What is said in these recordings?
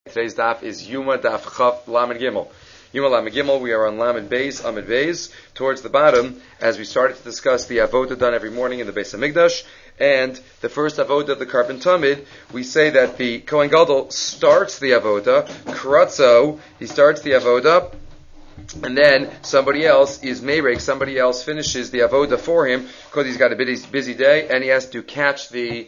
Today's daf is Yuma Daf Chaf Lamed Gimel. Yuma Lamed Gimel, we are on Lamed Beis, Amid Beis, towards the bottom, as we started to discuss the avodah done every morning in the Beis HaMikdash, and the first avodah of the Karban Tamid. We say that the Kohen Gadol starts the avodah, Karatzo, he starts the avodah, and then somebody else is Meirek, somebody else finishes the avodah for him, because he's got a busy day, and he has to catch the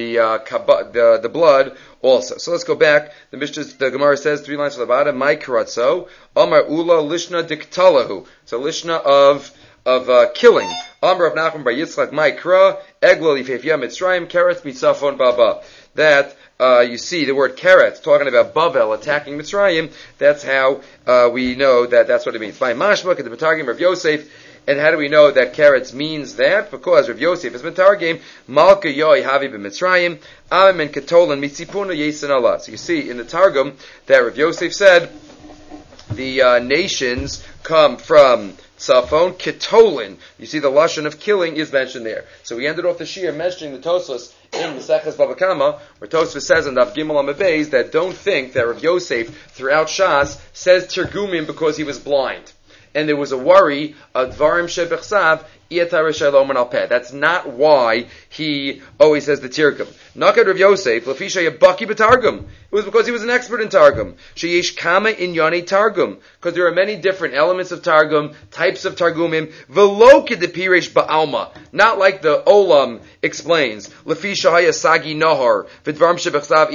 blood also. So let's go back. The Gemara says 3 lines from the bottom. My karatzo, Amar Ula Lishna Diktalahu. So Lishna of killing. Amar of Nachman Bar Yitzchak My Kra Egla Lifefya Mitzrayim Keret Mitzafon Baba. That you see the word Keret talking about Bavel attacking Mitzrayim. That's how we know that's what it means. By Mashmak at the Batargim of Yosef. And how do we know that carrots means that? Because Rav Yosef is Mitargim, Malka Yoi Havi b'Mitzrayim, Amim and Ketolan Mitzipuna Yesin Allah. So you see in the Targum that Rav Yosef said the nations come from Tzafon, Ketolan. You see the lashon of killing is mentioned there. So we ended off the shir mentioning the Tosfos in Maseches Bava Kama, where Tosfos says in Daf Gimel Amud Beis that don't think that Rav Yosef throughout Shas says Tirgumim because he was blind. And there was a worry of Dvarim Shebechsav, that's not why he always says the Tirgum. Nakad Rav Yosef, Lafisha Yabaki B'Targum. It was because he was an expert in Targum. Sheyesh Kama in Yoni Targum. Because there are many different elements of Targum, types of Targumim. Velokid the Piresh Ba'alma. Not like the Olam explains. Lafisha Hayasagi Nahar, Vidvarim Shebechsav,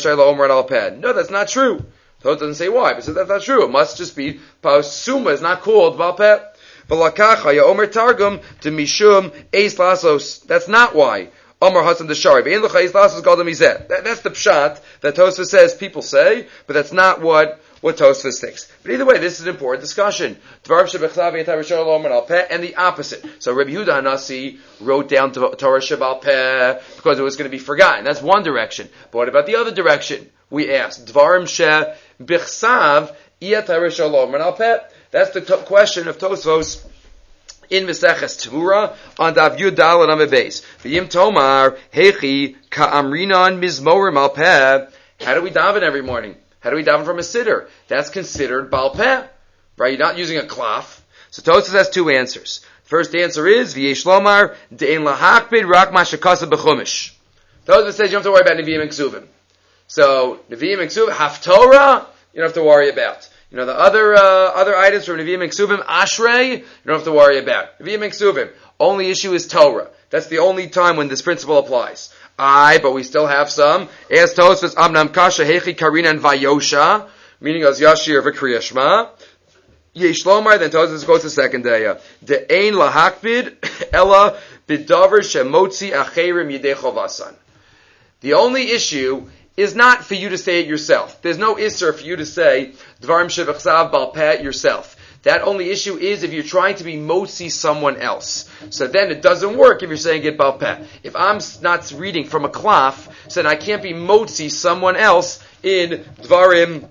No, that's not true. So it doesn't say why, but so that's not true. It must just be Suma is not called Valpeh. V'lakacha ya Omer Targum to Mishum Eis Lasos. That's not why. Omer Hasan the Shari. Ve'en l'cha Eis Lasos Gadol Mizeh. That's the pshat that Tosfos says people say, but that's not what Tosfos thinks. But either way, this is an important discussion. Dvar shebechsav yetar Rishon Omer Alpeh, and the opposite. So Rabbi Yehuda Hanasi wrote down Torah Shebal Peh because it was going to be forgotten. That's one direction. But what about the other direction? We asked Dvarim she bichsav yetar Rishon Omer Alpeh. That's the question of Tosfos in Meseches Tmura on Dav Yud Dal and Amud Beis. V'yim Tomar Hechi Ka'amrinan Mizmorim Al Peh. How do we daven every morning? How do we daven from a siddur? That's considered Bal Peh, right? You're not using a klaf. So Tosfos has two answers. First answer is V'yesh Lomar De'en Lahakbid Rak Mashakasa B'Chumash. Tosfos says you don't have to worry about Nevi'im and Ksuvim. So Nevi'im and Ksuvim, Haftorah, you don't have to worry about. You know, the other items from Nevi'im and Ksuvim, Ashrei, you don't have to worry about. Nevi'im and Ksuvim, only issue is Torah. That's the only time when this principle applies. But we still have some. As Tosfos, Amnam Kasha, Hechi, Karina, and Vayosha, meaning as Yashir, V'Kriya Shema. Yesh Lomar, then Tosfos goes to second day. De'ein lahakbid, ella bidavar shemotzi acherim yidei chovasan. The only issue is not for you to say it yourself. There's no isser for you to say Dvarim Shebechsav Bal Peh yourself. That only issue is if you're trying to be motzi someone else. So then it doesn't work if you're saying it Bal Peh. If I'm not reading from a klaf, so then I can't be motzi someone else in Dvarim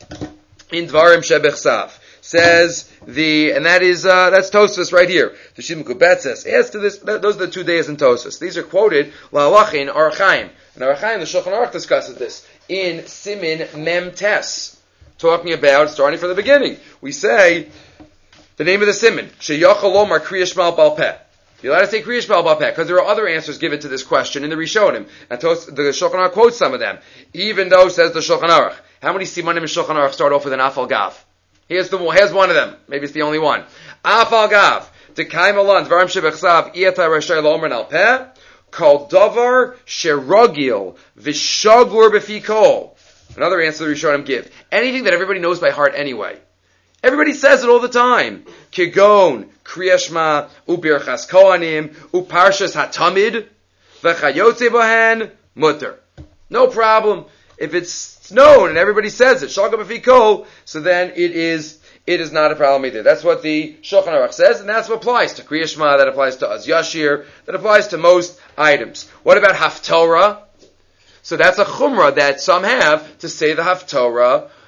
Shebechsav. Says and that's Tosfos right here. The Shimon Kubet says, as to this, those are the 2 days in Tosfos. These are quoted, La'alach in Orach Chaim. And Orach Chaim, the Shulchan Aruch discusses this in Simin Mem Tes, talking about, starting from the beginning. We say, the name of the Simin, Sheyachal Lomar Kriya Shema Bal Peh. You're allowed to say Kriya Shema Bal Peh, because there are other answers given to this question in the Rishonim. And the Shulchan Aruch quotes some of them. Even though, says the Shulchan Aruch, how many Simanim in Shulchan Aruch start off with an Afal Gav? Here's one of them. Maybe it's the only one. Afal Gav. D'kaim alan dvarim shebechsav iyata rashai lo'omer al peh kol davar sheragil v'shagur b'fi kol. Another answer the Rishonim give. Anything that everybody knows by heart anyway. Everybody says it all the time. Kigon, Kriya Shema, u'birchas kohanim, u'parshas hatamid, v'chayotze bohen, mutter. No problem. If it's known and everybody says it, Shagam Afikol, so then it is not a problem either. That's what the Shulchan Aruch says, and that's what applies to Kriya Shema, that applies to Az Yashir, that applies to most items. What about Haftorah? So that's a chumrah that some have to say the Haftorah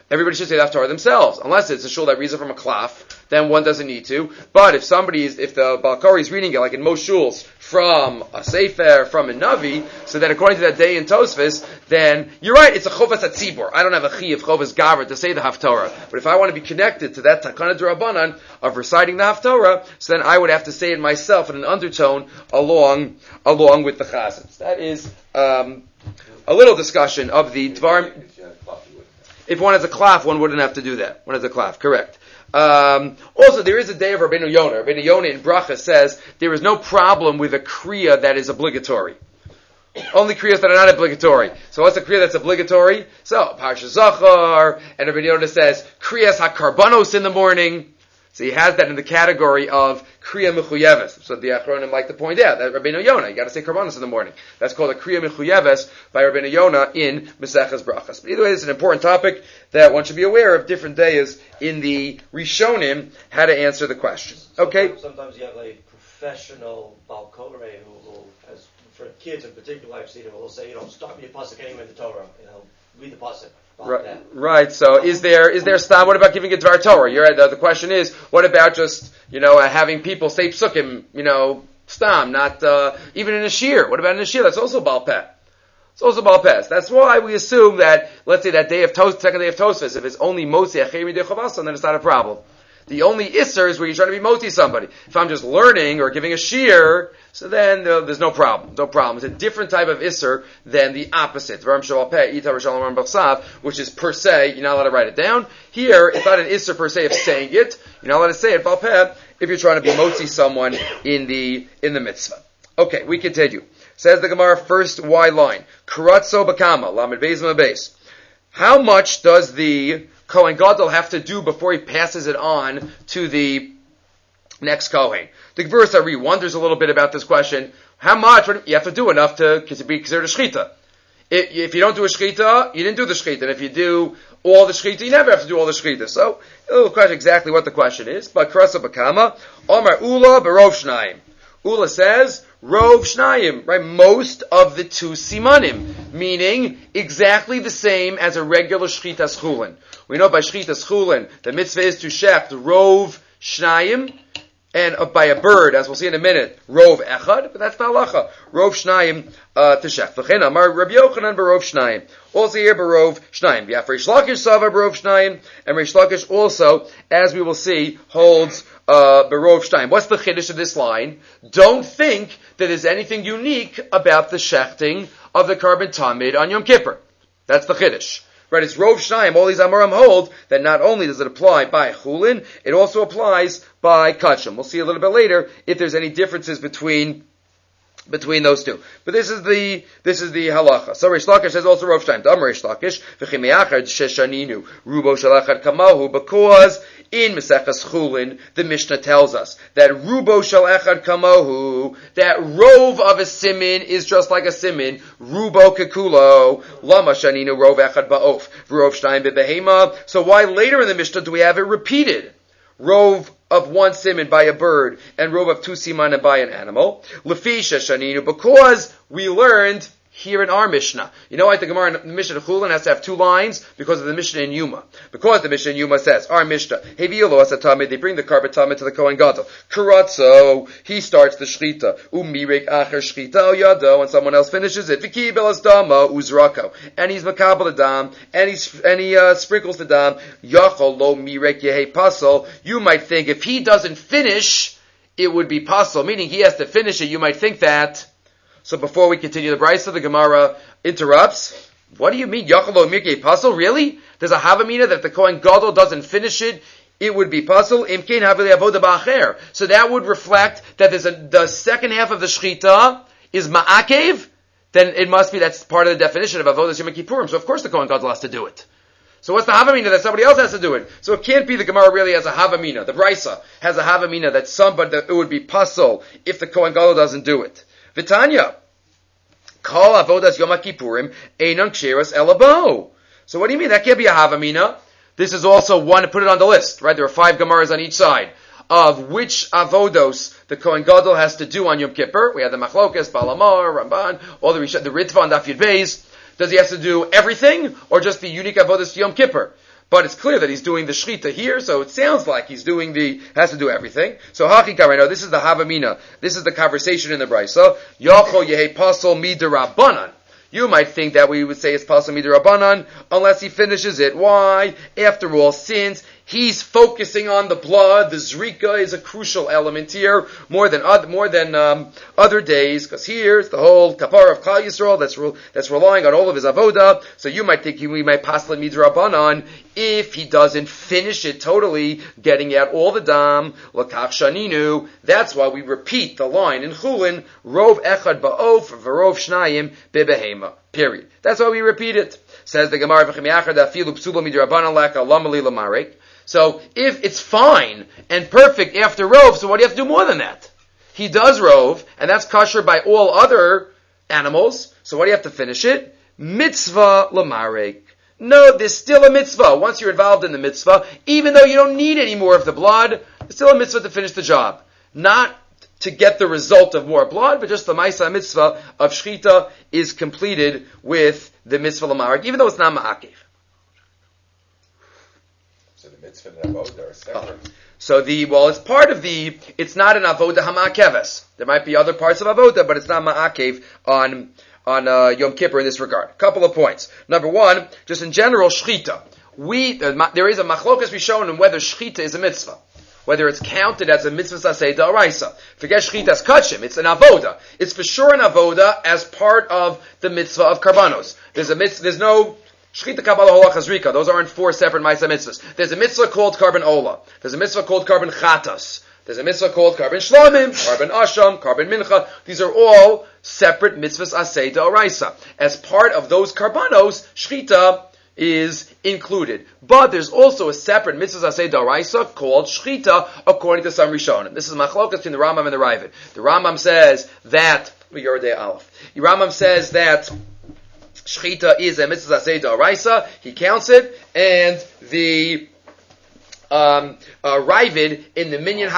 everybody should say the Haftarah themselves, unless it's a shul that reads it from a klaf, then one doesn't need to. But if the Balkari is reading it, like in most shuls, from a Sefer, from a Navi, so then according to that day in Tosfos, then you're right, it's a Chovas Atzibor. I don't have a Chi of Chovas Gavra to say the Haftarah. But if I want to be connected to that Takana D'Rabbanan of reciting the Haftarah, so then I would have to say it myself in an undertone along with the Chazans. That is a little discussion of the Dvar. If one has a klaf, one wouldn't have to do that. One has a klaf, correct. Also, there is a day of Rabbeinu Yonah. Rabbeinu Yonah in Bracha says there is no problem with a kriya that is obligatory. Only kriyas that are not obligatory. So what's a kriya that's obligatory? So, Parsha Zachar, and Rabbeinu Yonah says kriyas hakarbanos in the morning. So he has that in the category of kriya mechuyeves. So the Achronim like to point out that Rabbeinu Yonah, you got to say karbanos in the morning. That's called a kriya mechuyeves by Rabbeinu Yonah in Maseches Brachas. But either way, it's an important topic that one should be aware of different days in the Rishonim how to answer the question. Okay. Sometimes you have a professional balkorei who has, for kids in particular, I've seen him, will say, start with your pasuk anywhere in the Torah, read the pasuk. Right. So is there stam? What about giving a Dvar Torah? You're right. The question is, what about just, having people say psukim, stam, not, even in a shir? What about in a shir? That's also Baal Peh. It's also Baal Peh. That's why we assume that, let's say that second day of Tosfos, if it's only Motzi Achei Midei Chavasan, then it's not a problem. The only isser is where you're trying to be moti somebody. If I'm just learning or giving a shir, so then there's no problem. No problem. It's a different type of isser than the opposite. Which is per se, you're not allowed to write it down. Here, it's not an isser per se of saying it. You're not allowed to say it, balpeh, if you're trying to be moti someone in the mitzvah. Okay, we continue. Says the Gemara, first Y line. Karatzo bakama, lamed beis beis. How much does the Kohen Gadol have to do before he passes it on to the next Kohen? The Gvuras Ari wonders a little bit about this question. How much? You have to do enough to be considered a shechita. If you don't do a shechita, you didn't do the shechita. And if you do all the shechita, you never have to do all the shechita. So, a little question exactly what the question is. But Krasa Bakama, Omar Ula Barov Shnayim. Ula says, Rov Shnayim, right? Most of the two simanim, meaning exactly the same as a regular shchitas chulin. We know by shchitas chulin, the mitzvah is to shecht Rov Shnayim, and by a bird, as we'll see in a minute, Rov Echad, but that's the halacha. Rov Shnayim to shecht. V'chein Amar Rabbi Yochanan Barov Shnayim. Also here Barov Shnayim. V'yaf Reish Lakish Sava Barov Shnayim, and Reish Lakish also, as we will see, holds Barov Shnayim. What's the chiddush of this line? Don't think that there's anything unique about the shechting of the carbon tamid on Yom Kippur. That's the chiddush. Right, it's Rov Shnayim. All these Amorim hold that not only does it apply by Chulin, it also applies by Kachim. We'll see a little bit later if there's any differences between those two. But this is the halacha. So Reish Lakish says also Rov Shnayim. Dam Reish Lakish v'chimeachad sheshaninu rubo shalachad kamahu, because in Maseches Chulin the Mishnah tells us that rubo shalachad kamahu, that rov of a simin is just like a simin, rubo kekulo, lama shaninu rov echad ba'of, rov shnayim bebehema. So why later in the Mishnah do we have it repeated? Rov of one siman by a bird, and rov of two simanim by an animal. Lefisha shaninu, because we learned here in our Mishnah. You know why the Gemara in the Mishnah of Chulin has to have two lines? Because of the Mishnah in Yuma. Because the Mishnah in Yuma says, our Mishnah, they bring the carbon tamid to the Kohen Gadol. Karatzo, he starts the shchita. Umirek acher shchita yado, and someone else finishes it. V'ki belas dama uzrako. And he's makabel the dam, and he sprinkles the dam. Yachol lo mirek yehe pasol. You might think if he doesn't finish, it would be pasol, meaning he has to finish it. You might think that. So before we continue the brisa, the Gemara interrupts. What do you mean, Yachalo Mirkei Pasal? Really? There's a Havamina that if the Kohen Gadol doesn't finish it, it would be Pasal. Imkein Havili Avoda Ba'acher. So that would reflect that the second half of the Shechita is Ma'akev, then it must be that's part of the definition of Avodas Yom Kippurim. So of course the Kohen Gadol has to do it. So what's the Havamina that somebody else has to do it? So it can't be the Gemara really has a Havamina. The Brisa has a Havamina that it would be Pasal if the Kohen Gadol doesn't do it. Vitanya, Kol Avodas Yom Kippurim Einon Ksheras Elabo. So what do you mean? That can't be a Havamina. This is also one to put it on the list, right? There are 5 Gemaras on each side of which Avodos the Kohen Gadol has to do on Yom Kippur. We have the Machlokas, Balamar, Ramban, all the Ritva and Daf Yud Beis. Does he have to do everything, or just the unique Avodos Yom Kippur? But it's clear that he's doing the shchita here, so it sounds like he's doing has to do everything. So Hachika right now, this is the Havamina. This is the conversation in the Brisa. Yacho yehe pasol midirabanan. You might think that we would say it's pasol midirabanan unless he finishes it. Why? After all, since he's focusing on the blood, the zrika is a crucial element here, more than other days, because here's the whole kapara of Klal Yisrael that's relying on all of his avoda. So you might think we might pasla midrabanan if he doesn't finish it totally, getting out all the dam lakach shaninu. That's why we repeat the line in Chulin: Rov echad ba'of v'rov shnayim bebehema. Period. That's why we repeat it. Says the Gemara v'chemiachar dafilu psula midrabanan laka lamali lamarek. So if it's fine and perfect after Rov, so what do you have to do more than that? He does Rov, and that's kosher by all other animals, so what do you have to finish it? Mitzvah lamarek. No, there's still a mitzvah. Once you're involved in the mitzvah, even though you don't need any more of the blood, there's still a mitzvah to finish the job. Not to get the result of more blood, but just the Maisa mitzvah of Shechita is completed with the mitzvah lamarek, even though it's not ma'akev. So the mitzvah and the avoda are separate. It's part of it's not an avoda hamakeves. There might be other parts of avoda, but it's not ma'akev on Yom Kippur in this regard. Couple of points. Number one, just in general, shchita. There is a machlokas we shown in whether shchita is a mitzvah. Whether it's counted as a mitzvah saseh da'araisa. Forget shchita as kachim. It's an avoda. It's for sure an avoda as part of the mitzvah of karbanos. There's no Shechita Kabbalah Hola Chazrika. Those aren't four separate Maisa mitzvahs. There's a mitzvah called Karban Ola. There's a mitzvah called Karban Chatas. There's a mitzvah called Karban Shlomim, Karban Asham, Karban Mincha. These are all separate mitzvahs Aseh D'Oraisa. As part of those Karbanos, Shechita is included. But there's also a separate mitzvah Aseh D'Oraisa called Shechita according to some Rishonim. This is machlokas between the Rambam and the Ravid. The Rambam says that Shechita is a mitzvah aseh d'oraisa. He counts it, and the Ravid in the Minyan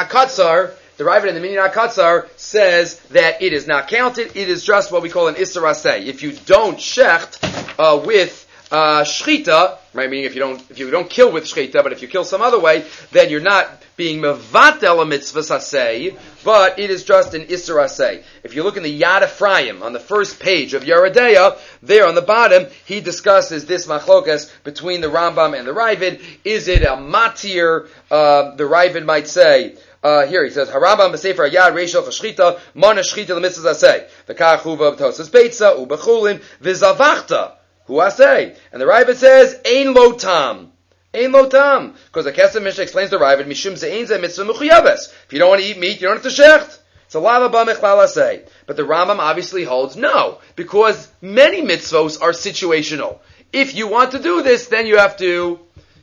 HaKatzar, says that it is not counted. It is just what we call an Isser Aseh. If you don't shecht with Shechita, right? Meaning if you don't kill with Shechita, but if you kill some other way, then you're not being mevatel a mitzvah aseh, but it is just an Isser Aseh. If you look in the Yad Ephraim on the first page of Yeridea, there on the bottom, he discusses this machlokas between the Rambam and the Ravid. Is it a matir? The Ravid might say, here he says, Harambam b'sefer Yad Reishel Chashchita Mana Shchita l'mitzvah aseh v'kach huva b'tosas beitza u'bechulin v'zavachta hu aseh. And the Ravid says, Ein lo tam. Ein lo tam. Because the Kesef Mishnah explains the Ravid, Mishum ze'ein ze mitzvah mechuyaves. If you don't want to eat meat, you don't have to shecht. It's a lava ba mechlal aseh. But the Rambam obviously holds no, because many mitzvos are situational. If you want to do this, then you have to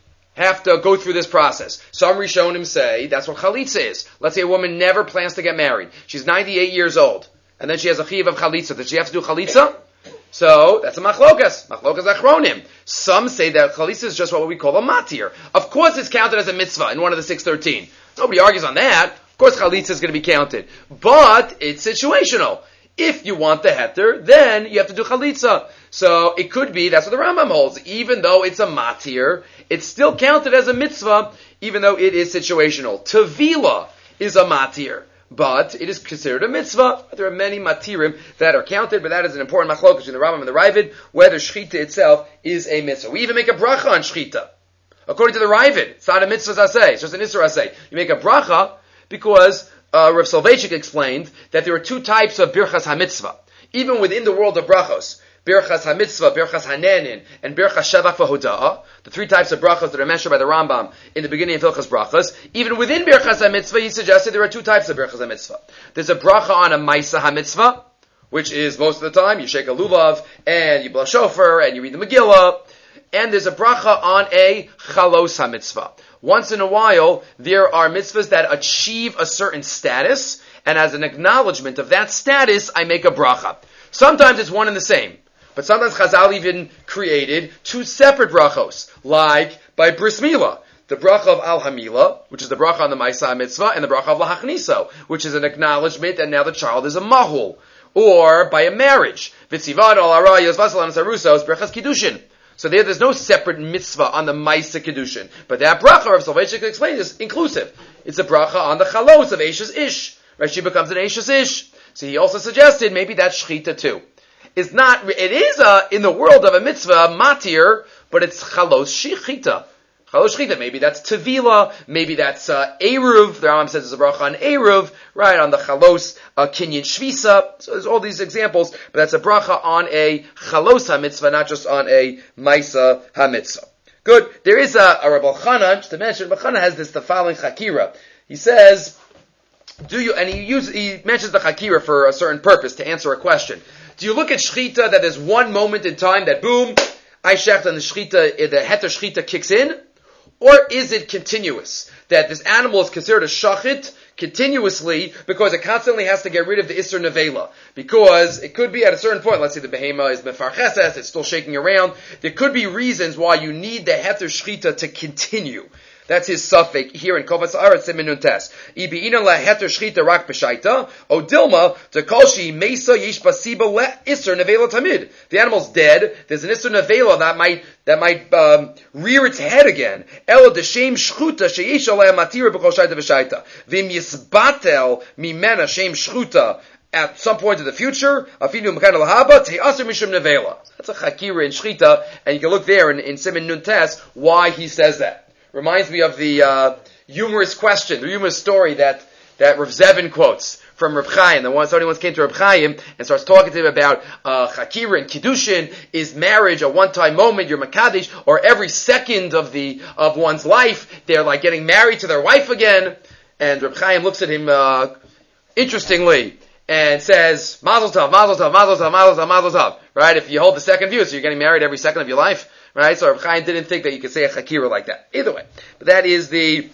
go through this process. Some Rishonim say that's what chalitza is. Let's say a woman never plans to get married. She's 98 years old, and then she has a chiyuv of chalitza. Does she have to do chalitza? So that's a machlokas achronim. Some say that chalitza is just what we call a matir. Of course, it's counted as a mitzvah in one of the 613. Nobody argues on that. Of course, chalitza is going to be counted, but it's situational. If you want the heter, then you have to do chalitza. So it could be, that's what the Rambam holds. Even though it's a matir, it's still counted as a mitzvah, even though it is situational. Tevila is a matir, but it is considered a mitzvah. There are many matirim that are counted, but that is an important machlokas between the Rambam and the Ravid, whether shechita itself is a mitzvah. We even make a bracha on shechita. According to the Ravid, it's not a mitzvah aseh, it's just an isser aseh. You make a bracha because Rav Soloveitchik explained that there are two types of birchas hamitzvah. Even within the world of brachos, birchas hamitzvah, birchas hanenin, and birchas shavach v'hoda'ah, the three types of brachos that are mentioned by the Rambam in the beginning of Hilchas Brachos, even within birchas hamitzvah, he suggested there are two types of birchas hamitzvah. There's a bracha on a maisa hamitzvah, which is most of the time you shake a lulav, and you blow shofar, and you read the Megillah, and there's a bracha on a chalos hamitzvah. Once in a while, there are mitzvahs that achieve a certain status, and as an acknowledgement of that status, I make a bracha. Sometimes it's one and the same, but sometimes Chazal even created two separate brachos, like by Bris Milah, the bracha of Al Hamila, which is the bracha on the Maisa Mitzvah, and the bracha of Lahachniso, which is an acknowledgement that now the child is a mahul, or by a marriage, Vitzivad Al Arayos Vasalan Sarusos Brachas Kiddushin. So there's no separate mitzvah on the Maisa Kedushin. But that bracha, Rav Soloveitchik explained, is inclusive. It's a bracha on the chalos of Eishes Ish. Right? She becomes an Eishes Ish. So he also suggested maybe that's shchita too. It is in the world of a mitzvah, matir, but it's chalos shchita. Chalos shchita, maybe that's tevila, maybe that's eruv. The Rambam says there's a bracha on eruv, right, on the chalos kinyan shvisa. So there's all these examples, but that's a bracha on a chalos ha-mitzvah, not just on a maisa ha-mitzvah. Good. There is a Rabbi Chana, just to mention, Rabbi Chana has the following chakira. He says, he mentions the chakira for a certain purpose, to answer a question. Do you look at shchita that there's one moment in time that boom, I shecht and the heter shchita kicks in? Or is it continuous? That this animal is considered a shachit continuously because it constantly has to get rid of the Isser Nevela. Because it could be at a certain point, let's say the behema is mefarcheses, it's still shaking around. There could be reasons why you need the heter shchita to continue. That's his suffix here in Kovas Aretz Siman Nun Tes. Ibi'ina la heter shchita rak b'shaita, o dilma to kolshi mesa yish basiba le iser nevela tamid. The animal's dead. There's an iser nevela that might rear its head again. Elo deshem shchuta sheyish alei matira b'kol shaita v'shaita. Vim yisbatel mimena shem shchuta. At some point in the future, afinu mekana lahaba te'aser mishum nevela. That's a chakira in shchita, and you can look there in Siman Nun Tes why he says that. Reminds me of the humorous question, the humorous story that Rav Zevin quotes from Rav Chaim. Somebody once came to Rav Chaim and starts talking to him about Chakira and Kiddushin. Is marriage a one-time moment, you're Makadish, or every second of one's life, they're like getting married to their wife again? And Rav Chaim looks at him interestingly and says, Mazel tov, Mazel tov, Mazel tov, Mazel tov, Mazel tov. Right? If you hold the second view, so you're getting married every second of your life. Right? So Rav Chaim didn't think that you could say a chakira like that. Either way. But that is this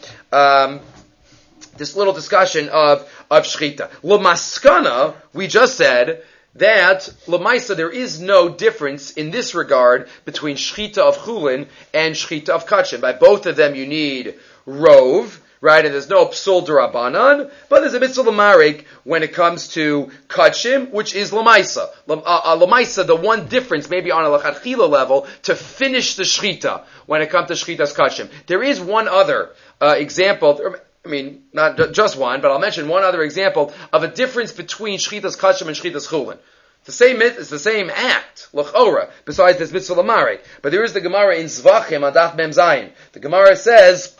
little discussion of shchita. L'maskana, we just said that l'maisa, there is no difference in this regard between shchita of chulin and shchita of kachim. By both of them you need rov, right? And there's no psul d'Rabbanan, but there's a mitzvah l'marik when it comes to kachim, which is l'maisa. L'maisa, the one difference, maybe on a l'chadchila level, to finish the shchita when it comes to shchita's kachim. There is one other example. I mean, not just one, but I'll mention one other example of a difference between shchita's kachim and shchita's chulin. It's the same act, l'chora, besides this mitzvah l'marik. But there is the Gemara in Zvachim on Daf Mem Zayin. The Gemara says,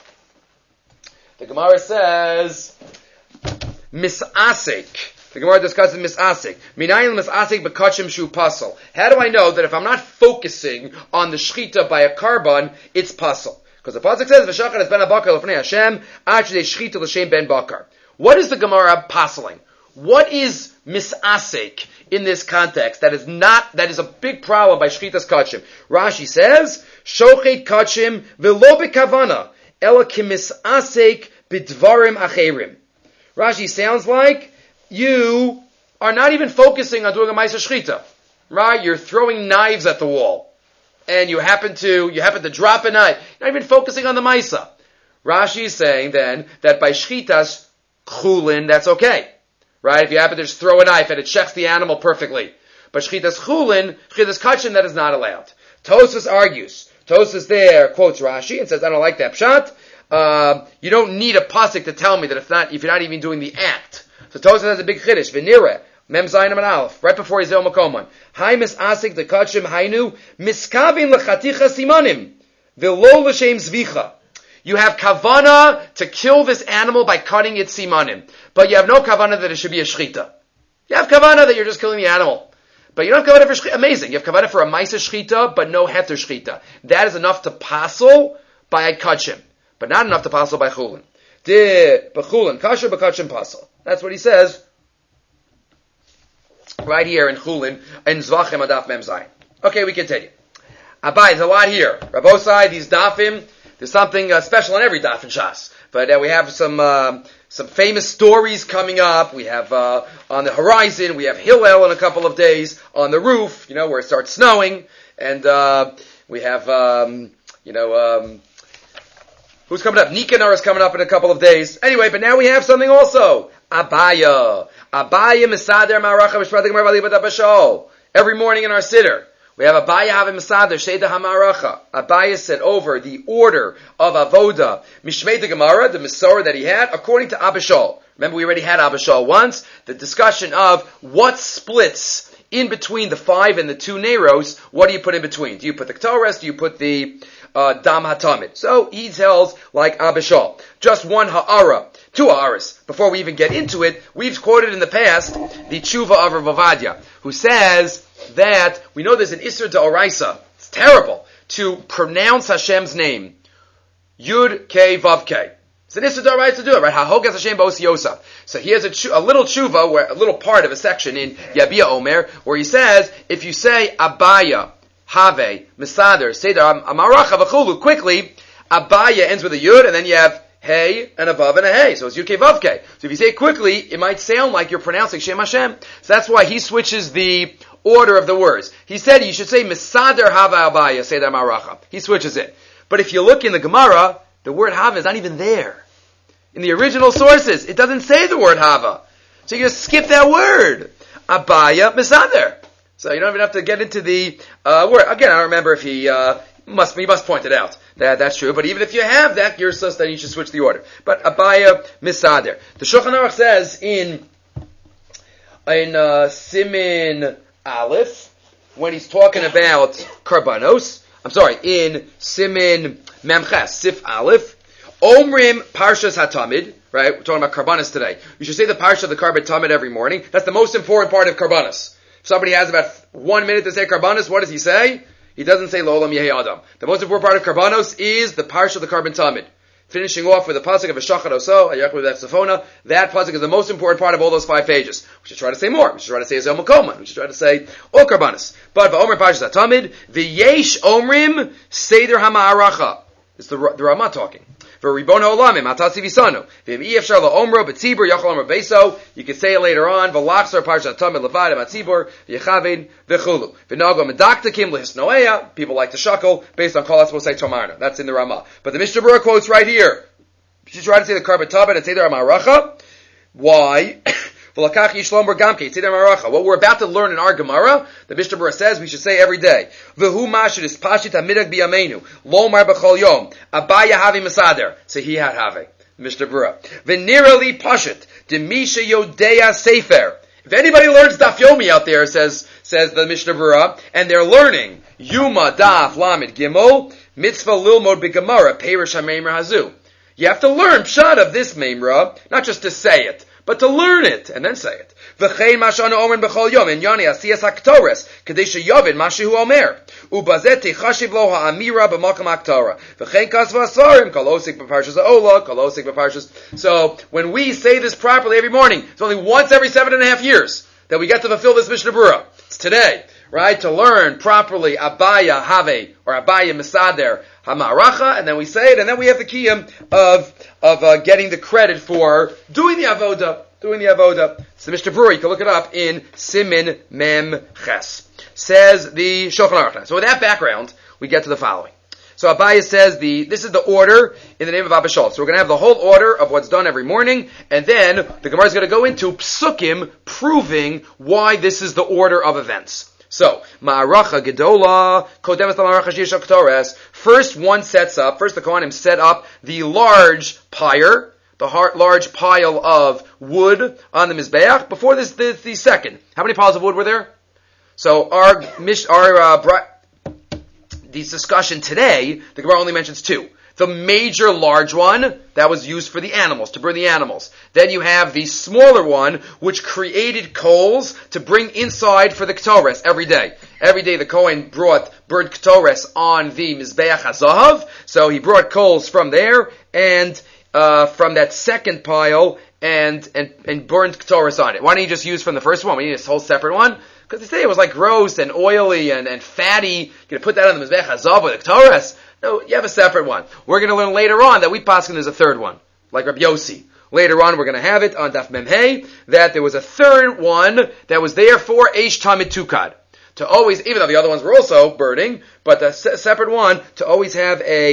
misasek. The Gemara discusses misasek. Minayin misasek b'kachim shu pasal. How do I know that if I'm not focusing on the shchita by a karban, it's pasal? Because the pasuk says, "V'shachar es ben abakar l'fnei Hashem, ad shedei shchita l'shem ben bakar." What is the Gemara pasaling? What is misasek in this context? That is a big problem by shchita's kachim. Rashi says, "Shochet kachim v'lo b'kavana, ela kimisasek b'dvarim acherim." Rashi sounds like you are not even focusing on doing a ma'aser shchita, right? You're throwing knives at the wall, and you happen to drop a knife. You're not even focusing on the ma'aser. Rashi is saying then that by shchitas chulin, that's okay, right? If you happen to just throw a knife and it checks the animal perfectly, but shchitas chulin, shchitas kachim, that is not allowed. Tosfos argues. Tosfos there quotes Rashi and says, I don't like that pshat. You don't need a pasuk to tell me that if you're not even doing the act. So Tosfos has a big chiddush. V'nireh mem zayin and aleph right before Yisrael Makoman. Hay misasik the kachim haynu miskavin lechaticha simanim v'lo l'shem zvicha. You have kavana to kill this animal by cutting its simanim, but you have no kavana that it should be a shchita. You have kavana that you're just killing the animal, but you don't have kavana for shchita. Amazing. You have kavana for a ma'aser shchita, but no heter shchita. That is enough to passel by a kachim, but not enough to passel by chulin. De b'chulin kasher b'kachim passel. That's what he says right here in chulin in Zvachim Adaf Mem Zayin. Okay, we continue. Abai, there's a lot here. Rabbosai, these dafim. There's something special on every daf in Shas, but we have some famous stories coming up. We have on the horizon, we have Hillel in a couple of days on the roof, where it starts snowing, and we have who's coming up? Nicanor is coming up in a couple of days. Anyway, but now we have something also. Abaya misader ma'aracha b'shvat gemara b'ali b'dabashol. Every morning in our siddur, We have Abaya having Masader, Sheda Hamaracha. Abaya said over the order of Avoda, Mishmei the Gemara, the Masorah that he had, according to Abishal. Remember, we already had Abishal once, the discussion of what splits in between the 5 and the 2 Neros, what do you put in between? Do you put the Ktores? Do you put the Dam HaTamid? So he tells like Abishal. Just one Ha'ara, 2 Ha'aras. Before we even get into it, we've quoted in the past the Tshuva of Rav Ovadia, who says that we know there's an Isser D'Oraisa. It's terrible to pronounce Hashem's name. Yud Kei Vav Kei. It's an Isser D'Oraisa to do it, right? Hahogas Hashem B'Osi Yosef. So here's a little tshuva, where a little part of a section in Yabia Omer, where he says, if you say Abaya, Have, Mesader, Seder, Amaracha, V'chulu, quickly, Abaya ends with a Yud, and then you have Hey, and a Vav, and a Hey. So it's Yud Kei Vav Kei. So if you say it quickly, it might sound like you're pronouncing Shem Hashem. So that's why he switches the order of the words. He said you should say Mesader Hava Abaya, Seder Amaracha. He switches it. But if you look in the Gemara, the word Hava is not even there. In the original sources, it doesn't say the word Hava. So you just skip that word. Abaya Mesader. So you don't even have to get into the word. Again, I don't remember if he must point it out. That's true. But even if you have that, you're supposed that you should switch the order. But Abaya Mesader. The Shulchan Aruch says in Simin Aleph, when he's talking about Karbanos, in Simin Memches, Sif Aleph, Omrim Parshas HaTamid, right? We're talking about Karbanos today. You should say the Parsha of the Karban Tamid every morning. That's the most important part of Karbanos. If somebody has about 1 minute to say Karbanos, what does he say? He doesn't say L'olam Yehei Adam. The most important part of Karbanos is the Parsha of the Karban Tamid. Finishing off with the pasuk of V'shachar Oso, Hayakhu V'Tzafona. That pasuk is the most important part of all those 5 pages. We should try to say more. We should try to say Ezel Makoman. We should try to say all Karbanos. But V'omer Parshas HaTamid, V'yesh Omrim Seder HaMa'aracha. It's the Ramah talking. You can say it later on. People like to shuckle based on Kol Asmosei Tomarna. That's in the Ramah. But the Mishnah Berurah quotes right here. You should try to say the Karban Tamid and say the Ramaracha. Why? What we're about to learn in our Gemara, the Mishnah Berurah says we should say every day. Abaya havi Mesader. So he had have. Mishnah Berurah. V'nirali pashit. Demisha yodea sefer. If anybody learns Daf Yomi out there, says the Mishnah Berurah, and they're learning Yuma Daf Lamed Gimel Mitzvah Lilmod B'Gemara Perish HaMeimra Hazu. You have to learn Pshat of this Meimra, not just to say it, but to learn it, and then say it. V'chein mashanu omen b'chol yom, in yoni asiyas haktores, kadei sheyovid mashihu omer. Ubazet techashiv lo ha'amira b'makam haktora. V'chein kasva asarim, kolosik b'parshas ha'ola, kolosik b'parshas. So, when we say this properly every morning, it's only once every 7.5 years that we get to fulfill this Mishnah Berurah. It's today, right? To learn properly Abaya Have, or Abaya Mesader, Hamaracha, and then we say it, and then we have the kiyum of getting the credit for doing the avoda. It's the Mishnah Berurah. You can look it up in Simin Mem Ches. Says the Shulchan Aruch. So with that background, we get to the following. So Abaya says this is the order in the name of Abishal. So we're going to have the whole order of what's done every morning, and then the Gemara is going to go into psukim proving why this is the order of events. So, Ma'aracha Gedola, Kodemas Ma'aracha Shishak Torres. First the Kohanim set up the large pyre, the large pile of wood on the Mizbeach, before the second. How many piles of wood were there? So, this discussion today, the Gemara only mentions 2. The major large one, that was used for the animals, to burn the animals. Then you have the smaller one, which created coals to bring inside for the Ketores every day. Every day the Kohen burned Ketores on the Mizbeach HaZahav, so he brought coals from there, and from that second pile, and burned Ketores on it. Why don't you just use from the first one? We need this whole separate one? Because they say it was like gross and oily and fatty. You're going to put that on the Mizbeach HaZahav with the Ketores? No, you have a separate one. We're going to learn later on that we paskin there's a third one, like Rabbi Yossi. Later on, we're going to have it on Daf Memhei, that there was a third one that was there for Eish Tamid Tukad. To always, even though the other ones were also burning, but the separate one, to always have a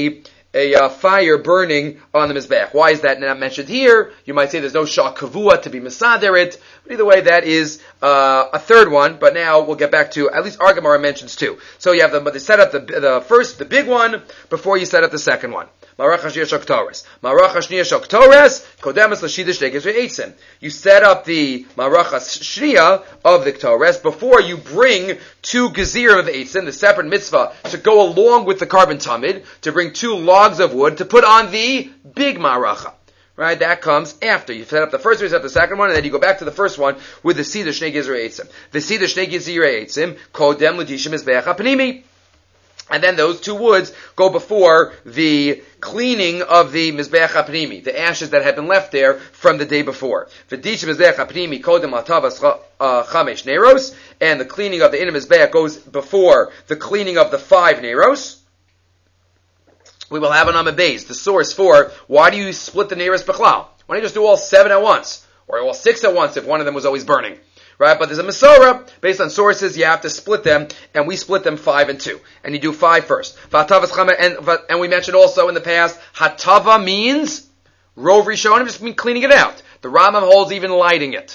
fire burning on the Mizbeach. Why is that not mentioned here? You might say there's no Shah Kavua to be Masader it, but either way, that is a third one, but now we'll get back to, at least our Gemara mentions two. So you have the set up the first, the big one, before you set up the second one. Marach Hashniya Shoktores. Marach Hashniya Shoktores, Kodemas Lashidish Deges Ve'etzim. You set up the Marach Hashniya of the Ktores before you bring two Gezir of Eitzim, the separate mitzvah, to go along with the carbon tamid, to bring two logs of wood to put on the big Maracha. Right, that comes after. You set up the first one, you set up the second one, and then you go back to the first one with the Seder Shnei Gezir Eitzim. The Seder Shnei Gezir Eitzim, Kodem L'Dishim Mizbeach HaPnimi. And then those two woods go before the cleaning of the Mizbeach HaPnimi, the ashes that had been left there from the day before. V'dishim Mizbeach HaPnimi Kodem L'Tavas Chamesh Neros, and the cleaning of the inner Mizbeach goes before the cleaning of the 5 Neros. We will have an Amud Beis, the source for why do you split the Neros Bechlal? Why don't you just do all 7 at once? Or all 6 at once if one of them was always burning? Right? But there's a Masorah, based on sources, you have to split them, and we split them 5 and 2. And you do 5 first. And we mentioned also in the past, Hatava means, Rov Rishonim just mean cleaning it out. The Rambam holds even lighting it.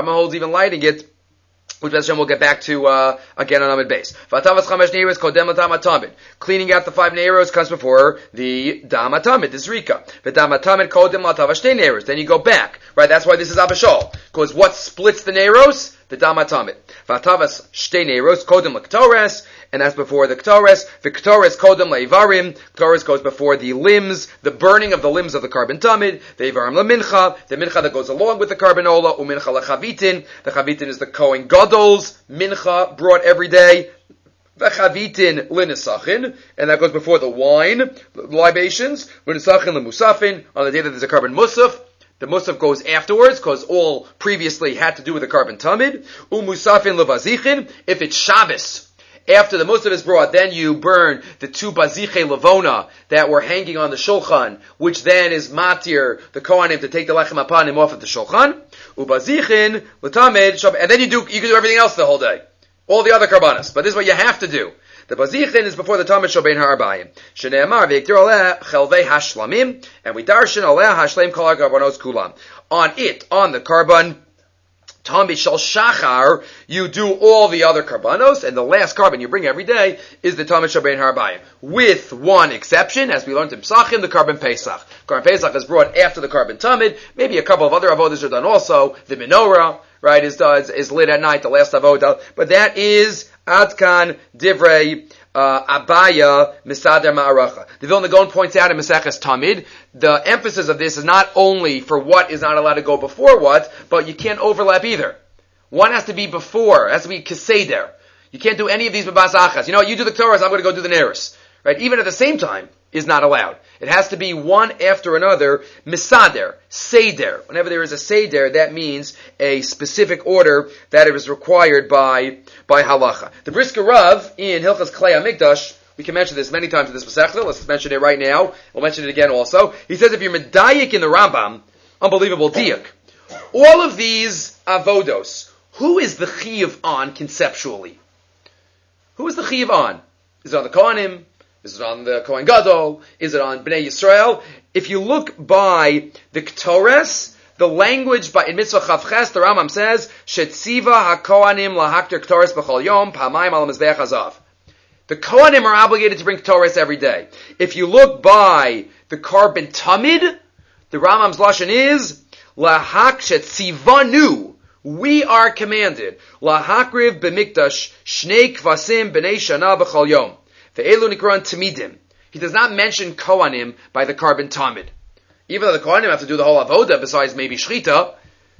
Which we'll get back to again on Amud Beis. Vatavas chamesh neiros kodem l'dam hatamid. Cleaning out the 5 neiros comes before the dam hatamid, the zrika. V'dam hatamid kodem l'tavas shtei neiros. Then you go back, right? That's why this is Abishol, because what splits the neiros? The dam hatamid. Vatavas shtei neiros kodem l'ktores, and that's before the ktores. V'ktores kodem le'ivarim. Ktores goes before the limbs, the burning of the limbs of the carbon tamid. Ve'ivarim lemincha, the mincha that goes along with the carbon ola. Umincha lechavitin. The chavitin is the Kohen Gadol's mincha brought every day. V'chavitin linisachin, and that goes before the wine libations. Linisachin lemusafin, on the day that there's a carbon musaf. The musaf goes afterwards, because all previously had to do with the carbon tamid. Umusafin levazichin, if it's Shabbos. After the musaf is brought, then you burn the 2 baziche levona that were hanging on the shulchan, which then is matir, the kohanim, to take the lechem apanim off of the shulchan. Ubazichin l'tamid, and then you can do everything else the whole day. All the other karbanos. But this is what you have to do. The bazichin is before the tamid shobein ha'arbayim. Shne'emar v'yiktir oleh chelvei hashlamim, and we darshan oleh hashlam kol ha'karbanos kulam. On it, on the carbon Tamid shal shachar, you do all the other karbanos, and the last carbon you bring every day is the Tamid shal bein harbayim. With one exception, as we learned in Pesachim, the carbon Pesach. Carbon Pesach is brought after the carbon Tamid. Maybe a couple of other avodas are done also. The menorah, right, is lit at night, the last avodah. But that is Adkan Divrei Abaya Misader Ma'aracha. The Vilna Gaon points out in Maseches Tamid, the emphasis of this is not only for what is not allowed to go before what, but you can't overlap either. One has to be before, it has to be Keseder. You can't do any of these B'bas Achas. You know what, you do the Torahs, I'm going to go do the Neros. Right? Even at the same time is not allowed. It has to be one after another, Misader, Seder. Whenever there is a Seder, that means a specific order that it is required by halacha. The Brisker Rav in Hilchas Klei HaMikdash, we can mention this many times in this Masechta, let's mention it right now, we'll mention it again also. He says if you're medayik in the Rambam, unbelievable diuk. All of these avodos, who is the chiyuv on conceptually? Who is the chiyuv on? Is it on the Kohanim? Is it on the Kohen Gadol? Is it on Bnei Yisrael? If you look by the Ktores, the language in Mitzvah Chavches, the Rambam says, Shetziva HaKohanim lahakter Ktores b'chol yom, pamayim al mizbeach hazav. The Kohanim are obligated to bring Ktores every day. If you look by the carbon Tamid, the Rambam's lashon is, lahak shetzivanu, we are commanded, lahakriv b'mikdash, shnei kvasim b'nei shana b'chol yom. Ve'elu nikran tamidim. He does not mention Kohanim by the carbon Tamid. Even though the Kohanim have to do the whole avoda besides maybe Shchita,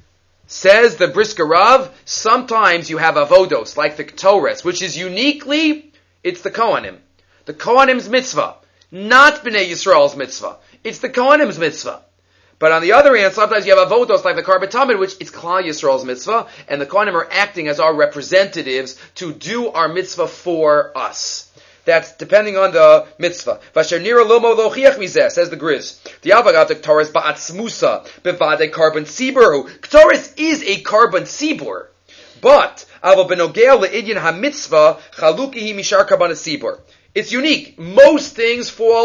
says the Brisker Rav, sometimes you have avodos, like the Ktores, which is uniquely, it's the Kohanim. The Kohanim's mitzvah, not Bnei Yisrael's mitzvah. It's the Kohanim's mitzvah. But on the other hand, sometimes you have avodos like the carbon Tamid, which is Klal Yisrael's mitzvah, and the Kohanim are acting as our representatives to do our mitzvah for us. That's depending on the mitzvah. Vasher nira lomo lochiach mizeh, says the Griz. The Avagat Ktores ba'atzmusa bevade carbon sibur. Ktores is a carbon sibur, but ava benogel leidyin hamitzvah chalukihi mishar carbon sibur. It's unique. Most things fall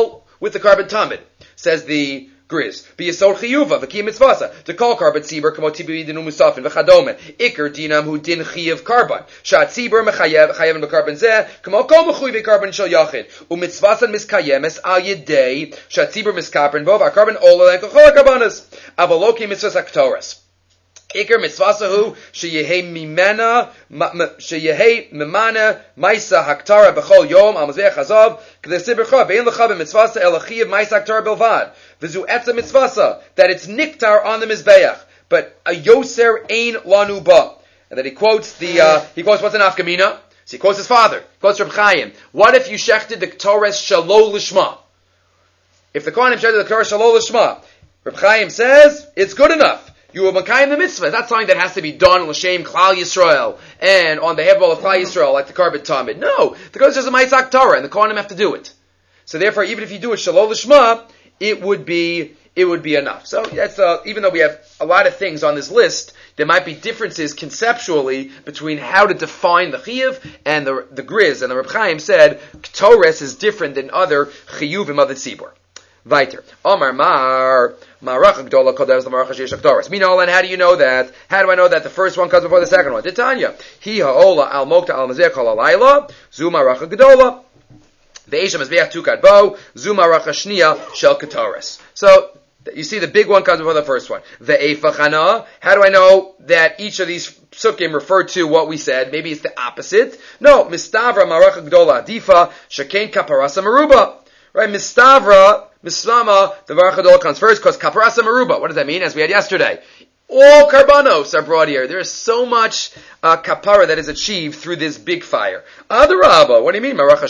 with the carbon tamid. Says the Grizz. B'yisod chiyuva v'ki mitzvasa. To call carbon tzibur kamo tibi dinu musafin v'chadomen. Iker dinam hu din chiyav carbon. Shat tzibur mechayev b'carbon zeh kamo kol mechuy v'carbon shel yachid. U'mitzvasan miskayemes al yedei shat tzibur miskaprin bov carbon ola like chol carbonas. Avaloki mitzvas aktoras. Iker mitzvasahu sheyehei mimena sheyehei mimana maisa haktara b'chol yom al mizbeach hazav k'desibur chav ve'in lecha b'mitzvasa elachiv maisa haktara bilvad v'zu etza mitzvasa that it's niktar on the mizbeach but a yoser ein lanu ba. And then he quotes what's an afkamina? So he quotes his father. He quotes Reb Chaim. What if you shechted the Torres shalol lishma? If the Kohanim shechted the Torres shalol lishma, Reb Chaim says it's good enough. You will makayim the mitzvah. That's something that has to be done l'shem Klal Yisrael and on the hevel of Klal Yisrael, like the carbon tamid. No, because there's a maitzak Torah, and the Kohanim have to do it. So therefore, even if you do it shalol l'shma, it would be enough. So that's even though we have a lot of things on this list, there might be differences conceptually between how to define the chiyuv and the Grizz. And the Reb Chaim said Torres is different than other chiyuvim of the tzibur. Weiter. Omar Mar Maracha Gdola Kodev the Maracha Sheish Aktoras. Minolan, how do you know that? How do I know that the first one comes before the second one? Titania. Hi ha'ola al mokta al mazeh kol alayla. Zu Maracha Gdola. Ve'esha mezbeach tukad bo. Zu Maracha Shnia shel Katoras. So, you see the big one comes before the first one. Ve'efa chana. How do I know that each of these psukim refer to what we said? Maybe it's the opposite. No. Mistavra Maracha Gdola Adifa. Shekain Kaparasa Maruba. Right? Mistavra Mislama, the Baruch Hadol comes first because Kaparasa Maruba. What does that mean? As we had yesterday. All karbanos are brought here. There is so much kapara that is achieved through this big fire. Adarabba, what do you mean? But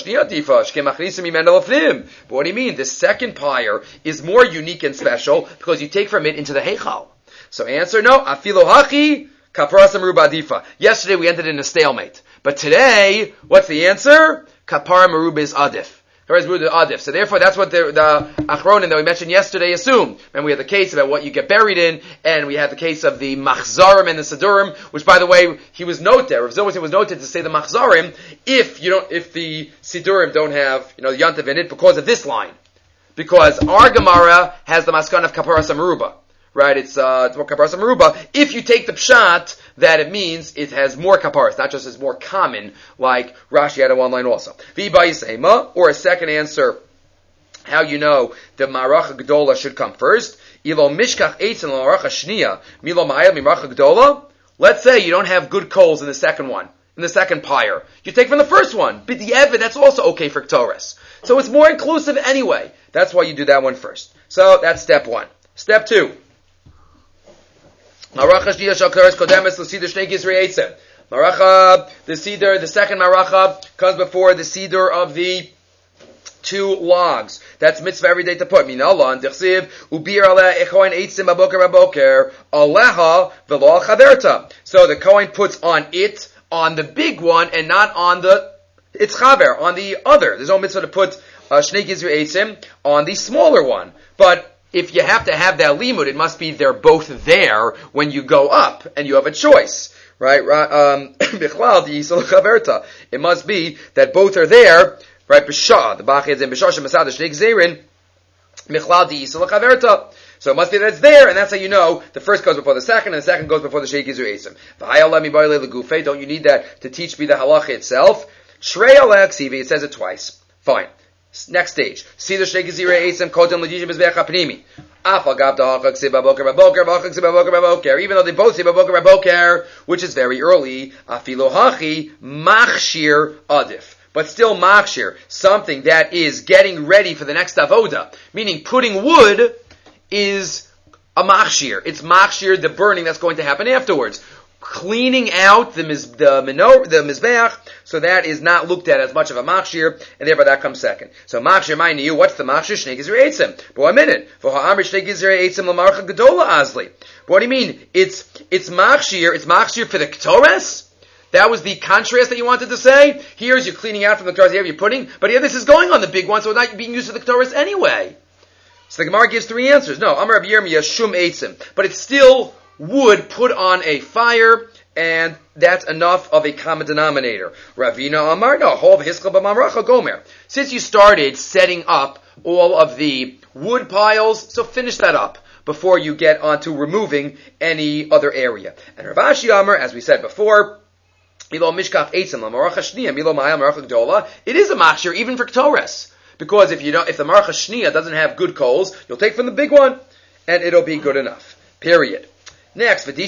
what do you mean? The second pyre is more unique and special because you take from it into the Heichal. So answer, no. Afilo hachi, Kaparasa Maruba adifa. Yesterday we ended in a stalemate. But today, what's the answer? Kapara Maruba is adif. So therefore, that's what the Achronim that we mentioned yesterday assumed. And we had the case about what you get buried in, and we had the case of the Machzarim and the Sidurim, which, by the way, he was noted. Rav Zilberstein was noted to say the Machzarim if the Sidurim don't have the Yantav in it because of this line, because our Gemara has the Maskan of Kaparas Maruba. Right, it's Kaparas Maruba. If you take the pshat that it means it has more kaparas, not just as more common, like Rashi had in one line also. Or a second answer, how you know the Maracha Gdola should come first. Ilo mishkach eitzin Maracha Shniya, Milo Ma'ayel Maracha Gdola. Let's say you don't have good coals in the second one, in the second pyre. You take from the first one. But the Evid, that's also okay for Ktores. So it's more inclusive anyway. That's why you do that one first. So that's step one. Step two. Maracha Shniya shal Ktores kodemes l'sider shnei gizrei eitzim. Maracha, the second Maracha comes before the Seder of the two logs. That's mitzvah every day to put. Min Allah and Dichsiv, ubir aleh echoin eitzim baboker aleha v'lo chaverta. So the Kohen puts on the big one, and not on it's chaver, on the other. There's no mitzvah to put shnei gizrei eitzim on the smaller one. But if you have to have that limud, it must be they're both there when you go up, and you have a choice. Right? It must be that both are there, right? B'shah, the Bach is in B'shah Shemasad Shnei Gzerin, Michlal di Yisrael Chaverta. So it must be that it's there, and that's how you know the first goes before the second, and the second goes before the Sheikh Gizur Eisim. Don't you need that to teach me the halacha itself? Shrei Aleh Ksivi, it says it twice. Fine. Next stage. See the Sheikh Gizur Eisim, Kotem L'Dijim Bezbeach HaPnimi. Even though they both say Baboker Baboker, which is very early, Afilo Hachi, Machshir Adif. But still Machshir, something that is getting ready for the next Avoda, meaning putting wood is a Machshir. It's Machshir, the burning that's going to happen afterwards. Cleaning out the Mizbeach, so that is not looked at as much of a Machshir, and therefore that comes second. So Machshir, mind you, what's the Machshir? Shnei Gizrei Eitzim. But 1 minute. Shnei Gizrei Eitzim l'Maracha Gedola Azli. But what do you mean? It's Machshir for the Ketores? That was the contrast that you wanted to say? Here's you're cleaning out from the Ketores, here you're putting, but here this is going on the big one, so it's not being used for the Ketores anyway. So the Gemara gives 3 answers. No, Amar Rabbi Yirmiyah Shum Eitzim. But it's still wood put on a fire, and that's enough of a common denominator. Ravina Amar, no, Hov Hiskal B'Mamracha Gomer. Since you started setting up all of the wood piles, so finish that up before you get onto removing any other area. And Rav Ashi Amar, as we said before, it is a machshir even for Ktores. Because if the Marach HaShniya doesn't have good coals, you'll take from the big one, and it'll be good enough. Period. Next, the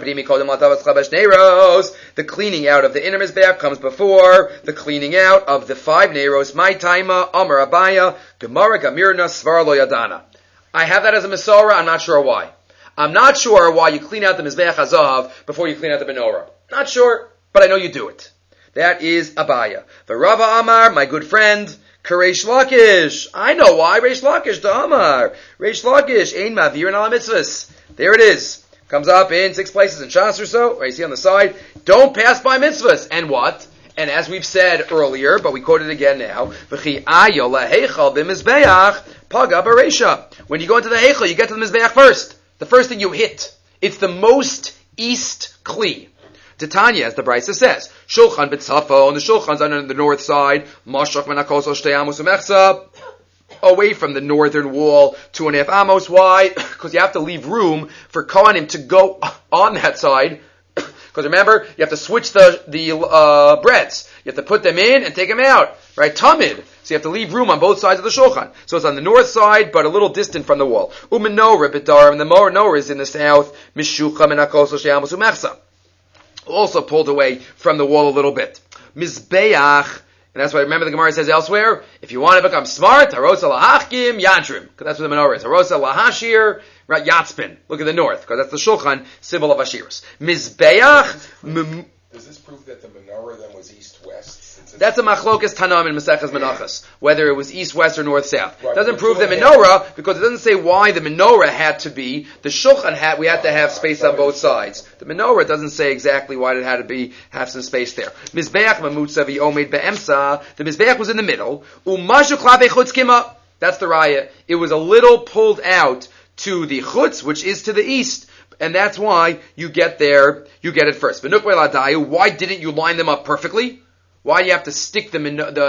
cleaning out of the inner mizbeach comes before the cleaning out of the 5 neiros. My taima, Amar Abaya, Gemara Gamirna, Svar Lo Yadana. I have that as a Masorah, I'm not sure why. I'm not sure why you clean out the mizbeach hazav before you clean out the menorah. Not sure, but I know you do it. That is Abaya. The Rava Amar, my good friend, Reish Lakish. I know why. Reish Lakish, the Amar. Reish Lakish, Ein Mavir and Ala Mitzvahs. There it is. Comes up in 6 places in Shas or so. Right, you see on the side. Don't pass by mitzvahs. And what? And as we've said earlier, but we quote it again now, V'chi ayo laheichal b'mizbeach paga b'reisha. When you go into the heichal, you get to the mizbeach first. The first thing you hit. It's the most east kli. Titania, as the Brisa says, Shulchan b'tzafo, and the Shulchan's on the north side, Mashach menakosol shtei amos umechsa, away from the northern wall, 2.5 amos. Why? Because you have to leave room for Kohanim to go on that side. Because remember, you have to switch the breads. You have to put them in and take them out. Right? Tamid. So you have to leave room on both sides of the shulchan. So it's on the north side, but a little distant from the wall. Umenorah b'darim, and the menorah is in the south. Mishucha menakosol shtei amos umechsa. Also pulled away from the wall a little bit. Mizbeach. And that's why, remember the Gemara says elsewhere, if you want to become smart, harosa lahachkim yadrim, because that's what the menorah is. Harosa lahashir, right, yatspin. Look at the north, because that's the shulchan, symbol of Ashiras. Mizbeach. Does this prove that the menorah then was east-west? That's a machlokas tanam in Maseches Menachos, whether it was east-west or north-south. Right, doesn't prove the menorah, because it doesn't say why the menorah had to be. The shulchan we had to have space on both sides. The menorah doesn't say exactly why it had to have some space there. Mizbeach mamutza v'omed be'emsa. The mizbeach was in the middle. Umashu klave chutz kima. That's the raya. It was a little pulled out to the chutz, which is to the east. And that's why you get there, you get it first. Why didn't you line them up perfectly? Why do you have to stick the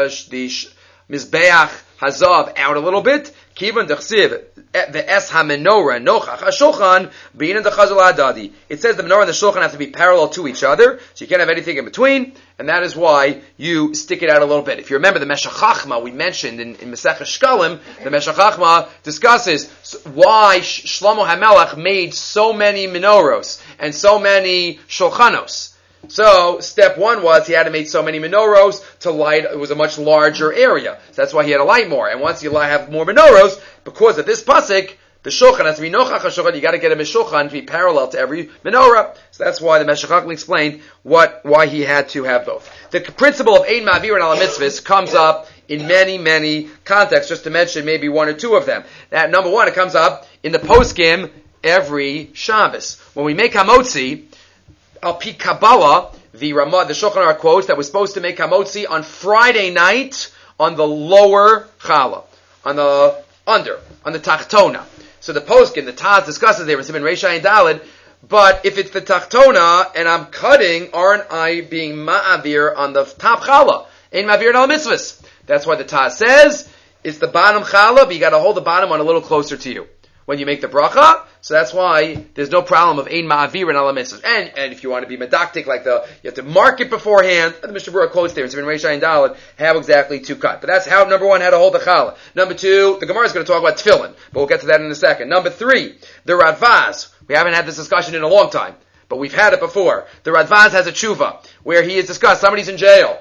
Mizbeach Hazav out a little bit? Kivan dechsiv the es ha-menorah nochach ha-shulchan bein the chazal adadi. It says the menorah and the shulchan have to be parallel to each other, so you can't have anything in between, and that is why you stick it out a little bit. If you remember the Meshech Chachma we mentioned in Masechah Shkalim, the Meshech Chachma discusses why Shlomo HaMelech made so many menorahs and so many shulchanos. So, step 1 was he had to make so many menorahs to light, it was a much larger area. So that's why he had to light more. And once you have more menorahs, because of this pasuk, the shulchan has to be nochach ha-shulchan, you gotta get a mishulchan to be parallel to every menorah. So that's why the Meshech Chachma explained why he had to have both. The principle of ein ma'avir and ala mitzvahs comes up in many, many contexts, just to mention maybe 1 or 2 of them. That number 1, it comes up in the poskim every Shabbos. When we make hamotzi, Al Pi Kabbalah, the Shulchan Aruch quotes that we're supposed to make hamotzi on Friday night on the lower challah, on the tachtona. So the poskim, the Taz discusses there in Siman Reisha and Daled, but if it's the tachtona and I'm cutting, aren't I being ma'avir on the top challah? Ein ma'avir al mitzvahs. That's why the Taz says it's the bottom challah, but you got to hold the bottom one a little closer to you when you make the bracha. So that's why there's no problem of ein ma'avir and ala mitzvahs. And if you want to be medactic, you have to mark it beforehand. The Mishnah Berurah quotes there in Siman Reisha and Daled how exactly to cut. But that's how number 1 how to hold the challah. Number 2, the Gemara is going to talk about tefillin, but we'll get to that in a second. Number 3, the Radvaz. We haven't had this discussion in a long time, but we've had it before. The Radvaz has a tshuva where he is discussed. Somebody's in jail,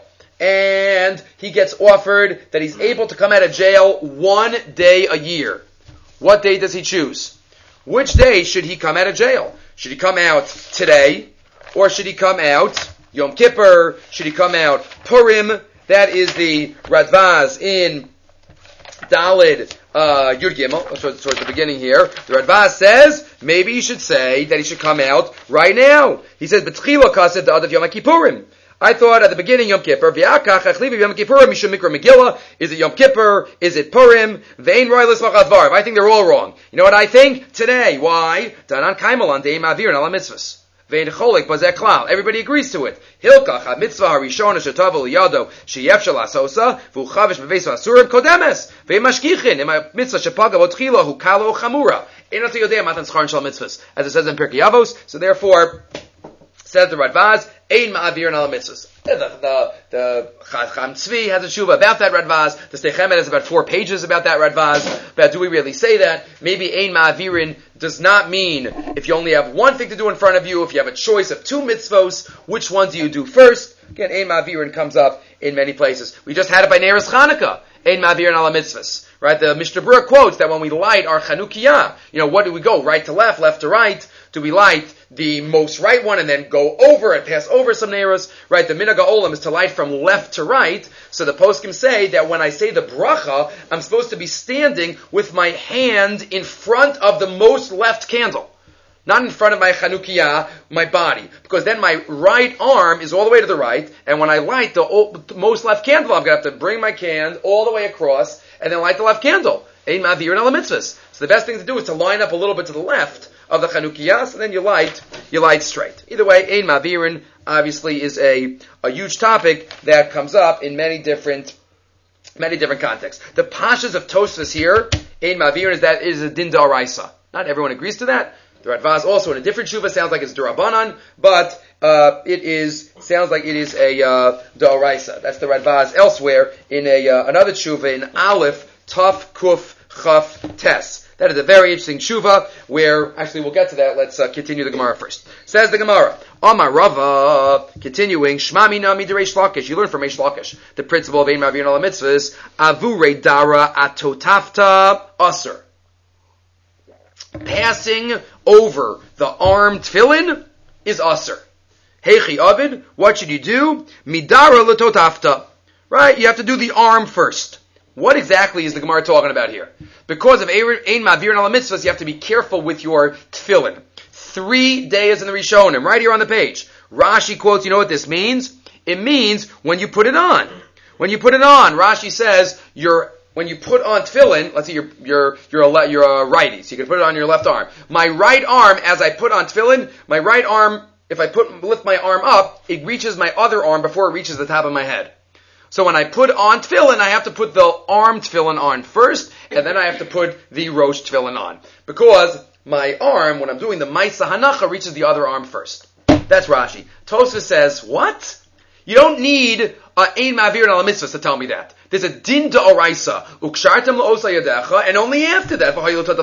and he gets offered that he's able to come out of jail 1 day a year. What day does he choose? Which day should he come out of jail? Should he come out today? Or should he come out Yom Kippur? Should he come out Purim? That is the Radvaz in Daled Yud Gimel, towards the beginning here. The Radvaz says maybe he should say that he should come out right now. He says, B'tchila kased da'adav Yom Kippurim. I thought at the beginning Yom Kippur, v'yakach achliv Yom Kippurim mishum mikra Megillah. Is it Yom Kippur? Is it Purim? Ve'ein roi l'smach advar. I think they're all wrong. You know what I think? Today. Why? Danan kaimal on deim avir and ala mitzvahs. Ve'en cholik bazeh klal. Everybody agrees to it. Hilkach ha-mitzvah harishona shetavu liyado sheyefshel asosa v'hu chavish beveso asurim kodemes ve'en mashkichin im ha-mitzvah shepaga v'tchila hu kalo chamura. Einot yodei matan schar shal mitzvahs, as it says in Pirkei Avos. So therefore, says the Radvaz, ein ma'avir al mitzvahs. The Chacham Tzvi has a tshuva about that Radvaz. The Steichemet has about 4 pages about that Radvaz. But do we really say that? Maybe ein ma'avirin does not mean if you only have one thing to do in front of you, if you have a choice of 2 mitzvos, which one do you do first? Again, ein ma'avirin comes up in many places. We just had it by Neiros Chanukah. Ein ma'avirin al mitzvahs. Right? The Mishnah Berurah quotes that when we light our Chanukiyah, what do we go? Right to left, left to right? Do we light the most right one and then go over and pass over some neiros? Right? The minhag ha'olam is to light from left to right. So the poskim say that when I say the bracha, I'm supposed to be standing with my hand in front of the most left candle. Not in front of my Chanukiyah, my body. Because then my right arm is all the way to the right, and when I light the most left candle, I'm going to have to bring my hand all the way across, and then light the left candle. Ein ma'avirin ala mitzvahs. So the best thing to do is to line up a little bit to the left of the Chanukiyah, and then you light straight. Either way, ein ma'avirin obviously is a huge topic that comes up in many different contexts. The pashas of Tosfos here, ein ma'avirin, is a din d'oraisa. Not everyone agrees to that. The Radvaz also in a different tshuva sounds like it's d'Rabbanan, but sounds like it is a d'oraisa. That's the Radvaz elsewhere in another tshuva in Aleph Taf Kuf Chaf Tes. That is a very interesting tshuva where, actually we'll get to that. Let's continue the Gemara first. Says the Gemara, Amar Rava, continuing, Shma mina midireish Lakish. You learn from Reish Lakish the principle of ein ma'avirin ala mitzvahs, avurei dara atotafta aser. Passing over the arm tefillin is aser. Heichi avid, what should you do? Midara latotafta. Right? You have to do the arm first. What exactly is the Gemara talking about here? Because of ein ma'avirin ala mitzvahs, you have to be careful with your tefillin. 3 days in the Rishonim, right here on the page. Rashi quotes, you know what this means? It means when you put it on. When you put it on, Rashi says, when you put on tefillin, let's say you're a righty, so you can put it on your left arm. My right arm, as I put on tefillin, my right arm, if I lift my arm up, it reaches my other arm before it reaches the top of my head. So when I put on tefillin, I have to put the arm tefillin on first, and then I have to put the rosh tefillin on. Because my arm, when I'm doing the Maisa Hanacha, reaches the other arm first. That's Rashi. Tosfos says, what? You don't need ein ma'avirin ala mitzvahs to tell me that. There's a din d'oraisa, ukshartem la'osa yadecha, and only after that,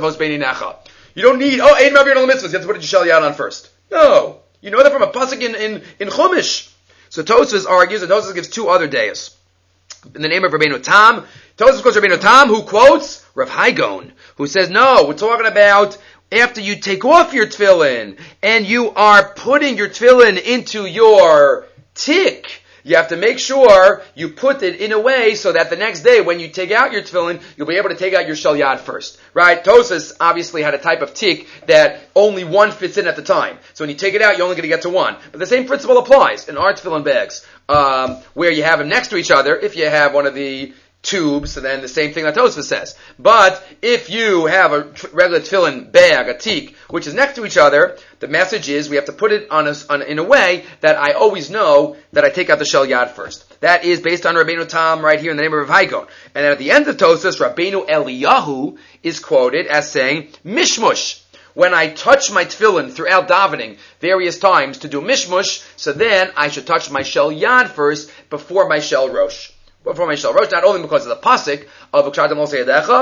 you don't need, ein ma'avirin ala mitzvahs, you have to put your shel yad on first. No. You know that from a pasuk in Chumash. So Tosfos argues, and Tosfos gives 2 other days. In the name of Rabbeinu Tam, Tosfos quotes Rabbeinu Tam, who quotes Rav Haigon, who says, no, we're talking about after you take off your tefillin, and you are putting your tefillin into your tick, you have to make sure you put it in a way so that the next day when you take out your tefillin, you'll be able to take out your shel yad first. Right? Tosfos obviously had a type of tick that only one fits in at the time. So when you take it out, you're only going to get to one. But the same principle applies in our tefillin bags, where you have them next to each other. If you have one of the tubes, so then the same thing that Tosfos says. But if you have a regular tefillin bag, a tick, which is next to each other, the message is we have to put it in a way that I always know that I take out the shel yad first. That is based on Rabbeinu Tam right here in the name of Rav Haigon. And then at the end of Tosfos, Rabbeinu Eliyahu is quoted as saying, Mishmush. When I touch my tefillin throughout davening various times to do mishmush, so then I should touch my shel yad first before my shel rosh. Before my shel rosh, not only because of the pasuk of Ukshartem L'Osei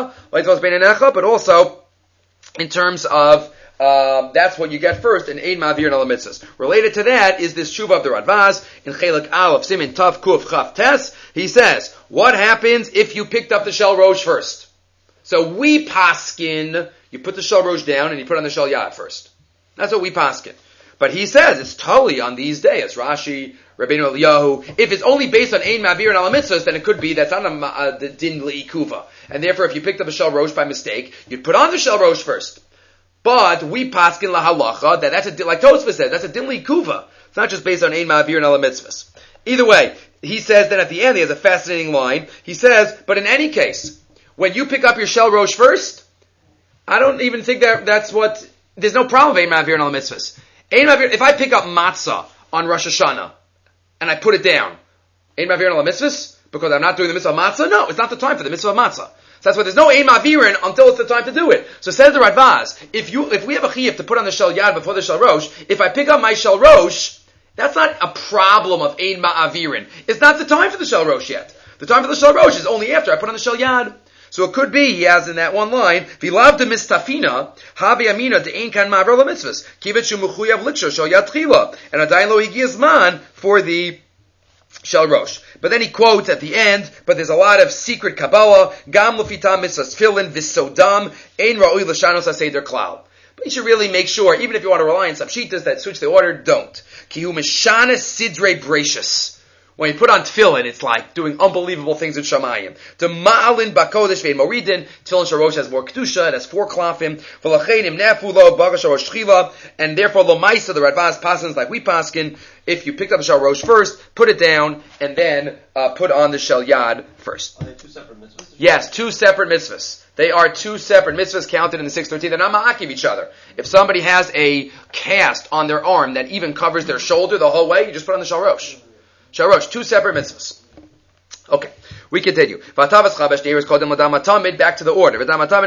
Yadecha, but also in terms of that's what you get first in ein ma'avirin ala mitzvahs. Related to that is this tshuva of the Radvaz in Chelek Aleph Simin Tav Kuf Chaf Tes. He says, what happens if you picked up the shel rosh first? So we paskin, you put the shel rosh down and you put on the shel yad first. That's what we paskin. But he says it's totally on these days. Rashi, Rabbeinu Eliyahu. If it's only based on ein ma'avirin ala mitzvahs, then it could be that's not the din le'ikuva. And therefore, if you picked up a shel rosh by mistake, you'd put on the shel rosh first. But we paskin la halacha that's a like Tosfos says that's a din le'ikuva. It's not just based on ein ma'avirin ala mitzvahs. Either way, he says that at the end he has a fascinating line. He says, but in any case, when you pick up your shel rosh first, I don't even think that's what. There's no problem with ein ma'avirin ala mitzvahs. If I pick up matzah on Rosh Hashanah and I put it down, Ein Mavirin ala mitzvahs? Because I'm not doing the mitzvah of matzah? No, it's not the time for the mitzvah of matzah. So that's why there's no Ein Mavirin until it's the time to do it. So says the Radvaz, if we have a chiyuv to put on the Shel Yad before the Shel Rosh, if I pick up my Shel Rosh, that's not a problem of Ein Ma'avirin. It's not the time for the Shel Rosh yet. The time for the Shel Rosh is only after I put on the Shel Yad. So it could be, he has in that one line, Vilav de mistafina, Habi Amina de Ein Kan Ma'avar LaMitzvahs, Kivet Shu Mechuyav Liksho Shel Yad Tchila, and Adayin Lo Higi Man for the Shel Rosh. But then he quotes at the end, but there's a lot of secret Kabbalah, Gam Lufitam Mitzvahs Tfilin Visodam, Ein Ra'ui L'Shanos HaSeder Klal. But you should really make sure, even if you want to rely on some shitas that switch the order, don't. Kihu Mishanes Sidre Bracious. When you put on tefillin, it's like doing unbelievable things with Shamayim. To ma'alin bakodesh ve'in moridin, tefillin shel Rosh has more kedusha, it has 4 klafim, v'lacheinim nafu lo bagash Rosh Shchila, and therefore lo ma'isa, the Radvaz pasins like we paskin, if you picked up the Shel Rosh first, put it down, and then put on the Shel Yad first. Are they 2 separate mitzvahs? Yes, 2 separate mitzvahs. They are 2 separate mitzvahs counted in the 613. They're not ma'akiv each other. If somebody has a cast on their arm that even covers their shoulder the whole way, you just put on the Shel Rosh. Shel Rosh, 2 separate mitzvahs. Okay, we continue. Back to the order.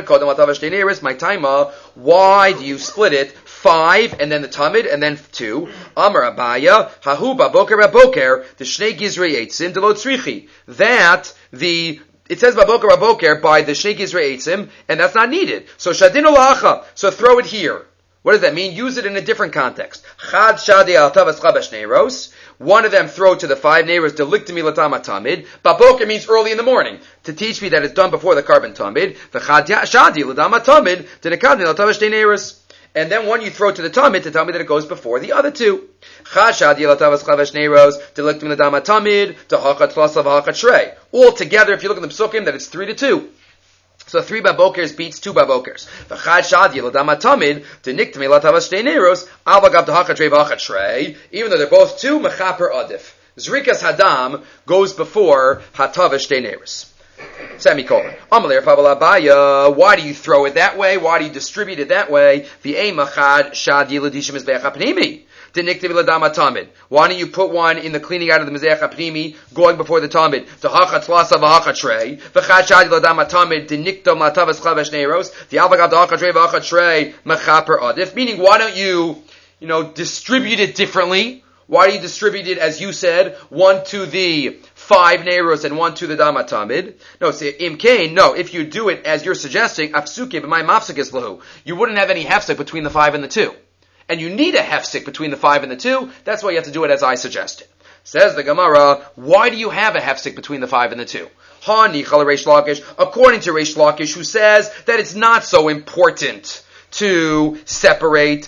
My timer. Why do you split it? 5 and then the tamid and then 2. Amar Abaya hahu baboker baboker the shnei gizrei eitzim delot tzrichi. That it says baboker baboker by the shnei gizrei eitzim, and that's not needed. So shadin olacha. So throw it here. What does that mean? Use it in a different context. Chad shadi al tavas chabash neiros. One of them throw to the 5 neiros, deliktimi latama tamid. Baboker means early in the morning, to teach me that it's done before the carbon tamid. V'chad shadi latama tamid, to nekadni latavash neiros. And then one you throw to the tamid to tell me that it goes before the other 2. Chad shadi latavas chabash neiros, deliktimi latama tamid, to hachat tlasav hachat shrei. All together, if you look at the psukim, that it's 3-2. So 3 babokers beats 2 babokers. V'chad shadi l'dama tamid to niktami latavas shtei neiros al bagav dehachat shrei v'hachat shrei. Even though they're both 2, mechaper adif. Zrikas hadam goes before hatavas shtei neiros. Semicolon. Amalei Rav Abaya. Why do you throw it that way? Why do you distribute it that way? V'ei machad shadi l'dishim mizbeach hapnimi. Why don't you put one in the cleaning out of the Mizbeach HaPnimi, going before the Tamid? The Hachat Tlasa V'Hachat Shrei, V'chad Shadi L'Dam HaTamid, the Niktom L'Tavas Chavesh Neiros, the Alvagav D'Hachat Shrei V'Hachat Shrei, Mechaper Adif. Meaning, why don't you, distribute it differently? Why do you distribute it, as you said, 1 to the 5 neiros and 1 to the Dam HaTamid? No, say Imkain. No, if you do it as you're suggesting, Afsuke b'may mafsakis lahu, you wouldn't have any hefsek between the 5 and the 2. And you need a hefsek between the 5 and the 2. That's why you have to do it as I suggested. Says the Gemara, why do you have a hefsek between the 5 and the 2? According to Reish Lakish, who says that it's not so important to separate.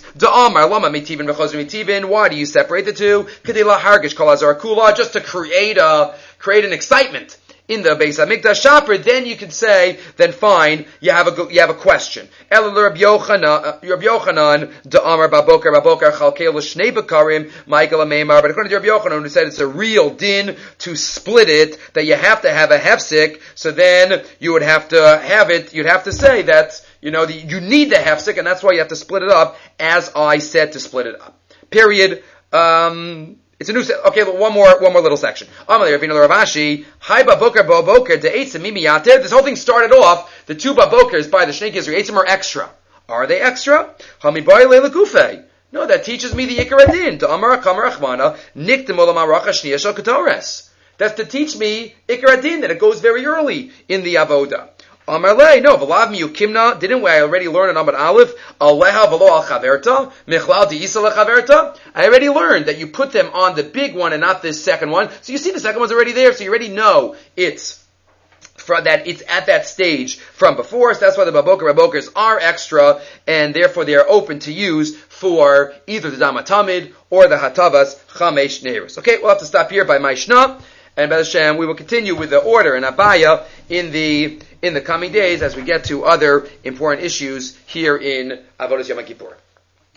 Why do you separate the 2? Just to create an excitement in the Beis Hamikdash Shaper, then you could say, then fine, you have a question. Rabbi Yochanan, Amar Baboker Chalkel L'Shnei Bekarim, Michael Ameimar. But according to Rabbi Yochanan, who said it's a real din to split it, that you have to have a hefsek, so then you would have to have it, you'd have to say that, you need the hefsek, and that's why you have to split it up, as I said to split it up. Period. It's a new okay, but one more little section. This whole thing started off, the 2 babokers by the Shnei Gizrei Eitzim are extra. Are they extra? No, that teaches me the Yikar Adin. That's to teach me Yikar Adin, that it goes very early in the Avoda. Amarle, no, V'lav miyukimna, didn't we already learn in Amud Aleph, Aleha v'lo al chaverta, Michlal di'isa lechaverta? I already learned that you put them on the big one and not this second one. So you see the second one's already there, so you already know it's at that stage from before, so that's why the babokers are extra, and therefore they are open to use for either the Dam HaTamid or the Hatavas Chamesh Neiros. Okay, we'll have to stop here by Maishna, and B'ez Hashem, we will continue with the order in Abaya in the coming days as we get to other important issues here in Avodas Yom Kippur.